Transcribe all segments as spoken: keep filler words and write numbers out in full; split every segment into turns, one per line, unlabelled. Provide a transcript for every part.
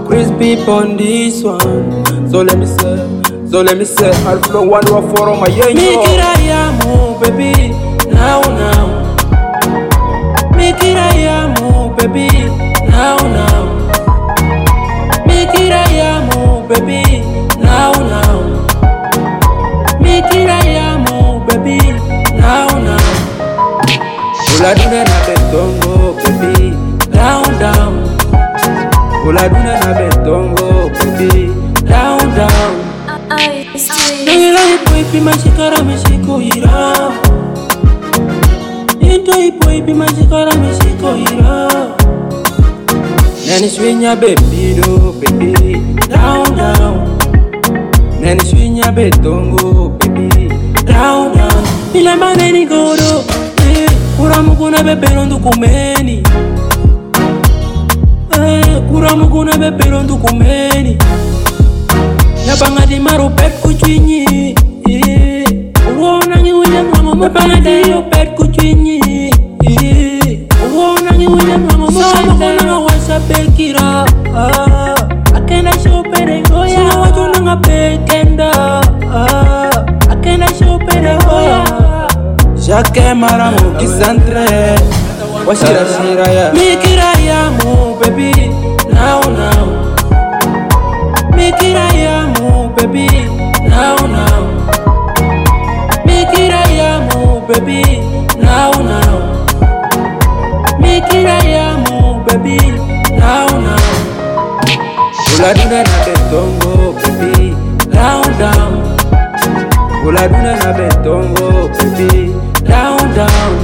Chris beep on this one. So let me say, so let me say, I'll flow one or four on my young.
Make it I am, oh baby, now now. Make it I am, oh baby, now now. Make it I am, oh baby, now now. Make it I am, oh baby, now now. Ula duna na betongo, baby, down down. Ula duna na betongo, baby, down down. Nangila ipo ipi mashikara meshiko ira. Into ipo ipi mashikara meshiko ira. Nani swinya baby do, baby, down down. Nani swinya betongo, baby, down down. Ila maneni goro, eh, kuramu kuna bebelo ndukumeni. Eh, kuramu kuna bebelo ndukumeni. Yapanga di maro pet kuchwinyi. Uwona ngi wina mwango mo yapanga di yo pet kuchwinyi. Uwona ngi wina mwango mo sama kona nga wasa bekira. Akenda show pere goya. Sina wajuna nga pekenda. Akenda show pere goya. Jake maramu kisantre. Washira shira ya mikira ya mo baby, now now. Make it I am, oh baby, now now. Make it I am, oh baby, now now. Make it I am, oh baby, now now. Ula duna na betongo, baby, down down. Ula duna na betongo, baby, down down.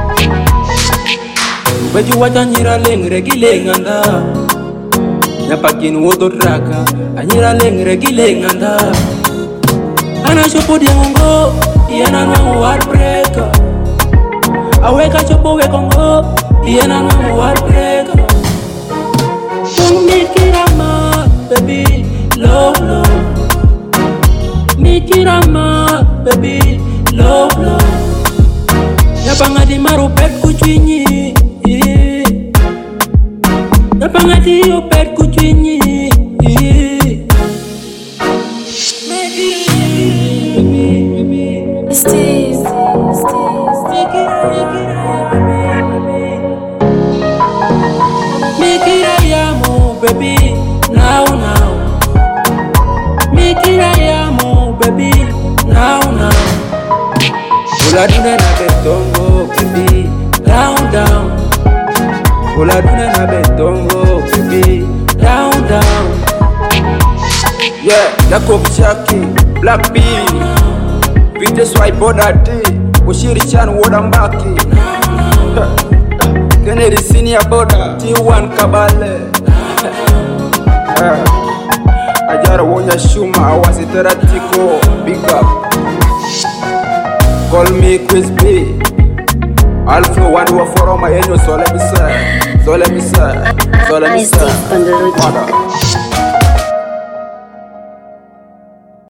Beju wajanyira lengre gilenganda. Nyapakin woto traka, anyira lengre gilenganda. Ana shopo diengongo, iena nwangu heartbreaker. Aweka chopo we kongo, iena nwangu heartbreaker. Don't make it a ma, baby, love love. Make it a ma, baby, love love. Nyapanga di maro pet kuchwinyi. Napanga di yo pet kuchwinyi.
Steve,
Make it, make it, make it I am, oh baby, now now. Make it I am, oh baby, now now. Ula duna na betongo, baby, down down. Ula duna na betongo, baby, down down.
Yeah, Jacob Chaki, Black B, Vite Swipe Bodati, Ushiri Chan Wodambaki, Kennedy Senior Boda, T one Kabale, Ajara Wonya Shuma, Awasiteratiko, big up. Call me Chris B. Alpha one to a forum, my annual, so let me say, so let me say, so let me say, mother.